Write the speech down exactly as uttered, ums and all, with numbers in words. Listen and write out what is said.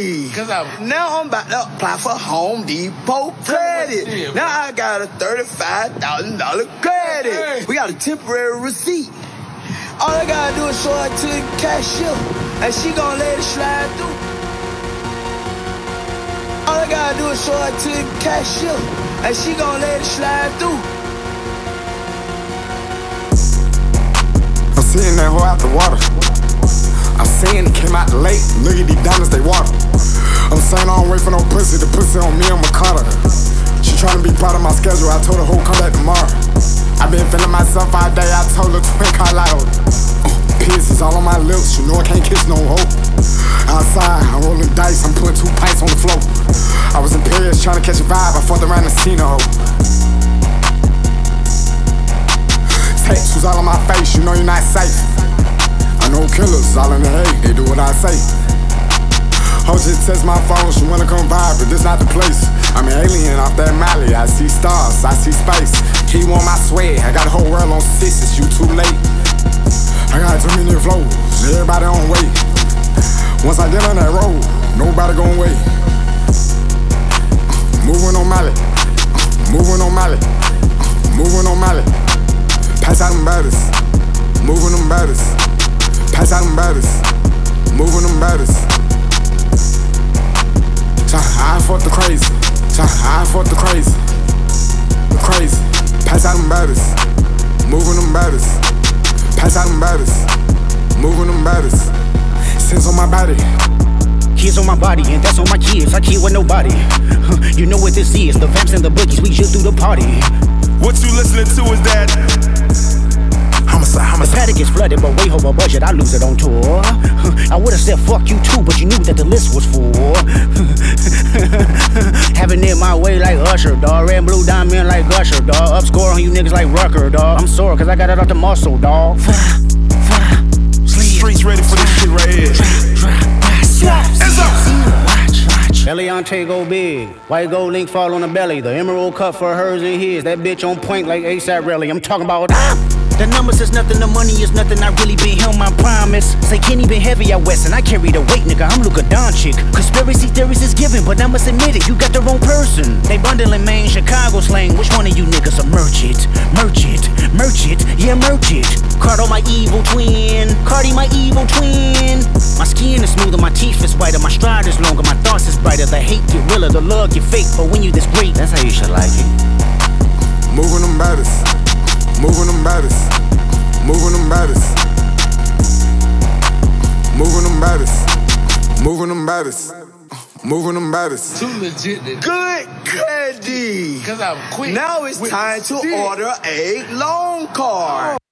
ready. Cause I'm now I'm about to apply for Home Depot credit. Shit, now I got a thirty-five thousand dollars credit. Hey. We got a temporary receipt. All I gotta do is show her to the cashier, and she gon' let it slide through. All I gotta do is show her to the cashier, and she gon' let it slide through. I'm seeing that hoe out the water. I'm seeing it came out the lake. Look at these diamonds, they water. I'm saying I don't wait for no pussy. The pussy on me, I'ma cut her. She tryna be part of my schedule. I told her, hoe, come back tomorrow. I been feeling myself all day. I told her, twin Carlotto. Uh, Piss is all on my lips. You know I can't kiss no hoe. Outside, I'm rolling dice. I'm putting two pints on the floor. I was in Paris trying to catch a vibe. I fucked around and seen a hoe. Tattoos all on my face. You know you're not safe. I know killers all in the hay. They do what I say. Ho just text my phone. She wanna come vibe, but this not the place. I'm an alien off that Mali. I see stars, I see space. He want my swag. I got the whole world on sixes. You too late. I got too many flows. Everybody on wait. Once I get on that road, nobody gon' wait. Moving on Mali. Moving on Mali. Moving on Mali. Pass out them batters. Moving them batters. Pass out them batters. Moving them batters. I fought the crazy. I fought the crazy. The crazy. Pass out them batters. Moving them batters. Pass out them batters. Moving them batters. Sins on my body. Kids on my body, and that's on my kids. I kid with nobody. You know what this is. The vamps and the bookies, we just do the party. What you listening to is that homicide, homicide. The paddock is flooded, but way over budget, I lose it on tour. I would've said fuck you too, but you knew that the list was full. Having it my way like Usher, dawg. Red and blue diamond like Usher, dawg. Up score on you niggas like Rucker, dawg. I'm sore cause I got it off the muscle, dawg. Streets ready for this shit right here. It's up. Eliante go big, white gold link fall on the belly. The emerald cut for hers and his. That bitch on point like ASAP Rally. I'm talking about ah! The numbers is nothing, the money is nothing. I really been him, I promise. Say Kenny been heavy out west, and I carry the weight, nigga. I'm Luka Doncic. Conspiracy theories is given, but I must admit it, you got the wrong person. They bundling Maine, Chicago slang. Which one of you niggas are merch it? Merch it, merch it, yeah, merch it. Cardo my evil twin, Cardi my evil twin. My skin is smoother, my teeth is whiter, my stride is longer, my thoughts is brighter. The hate get realer, the love get fake, but when you this great, that's how you should like it. Moving them batters. Moving them batters. Moving them batters. Moving them batters. Moving them batters. Moving them batters. too legit. To Good credit. Cause I'm quick. Now it's with time to stick. order a loan card.